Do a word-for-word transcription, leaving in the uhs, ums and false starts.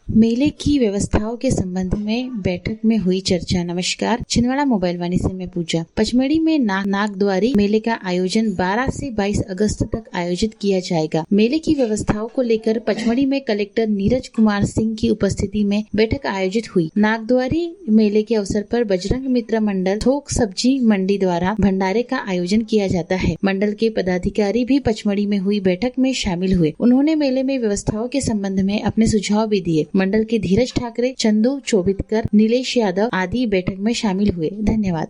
मेले की व्यवस्थाओं के संबंध में बैठक में हुई चर्चा। नमस्कार, छिंदवाड़ा मोबाइल वाणी से मैं पूजा। पचमढ़ी में ना, नागद्वारी मेले का आयोजन बारह से बाईस अगस्त तक आयोजित किया जाएगा। मेले की व्यवस्थाओं को लेकर पचमढ़ी में कलेक्टर नीरज कुमार सिंह की उपस्थिति में बैठक आयोजित हुई। नागद्वारी मेले के अवसर पर बजरंग मित्र मंडल थोक सब्जी मंडी द्वारा भंडारे का आयोजन किया जाता है। मंडल के पदाधिकारी भी पचमढ़ी में हुई बैठक में शामिल हुए। उन्होंने मेले में व्यवस्थाओं के संबंध में अपने सुझाव भी दिए। मंडल के धीरज ठाकरे, चंदू चोबितकर, नीलेश यादव आदि बैठक में शामिल हुए। धन्यवाद।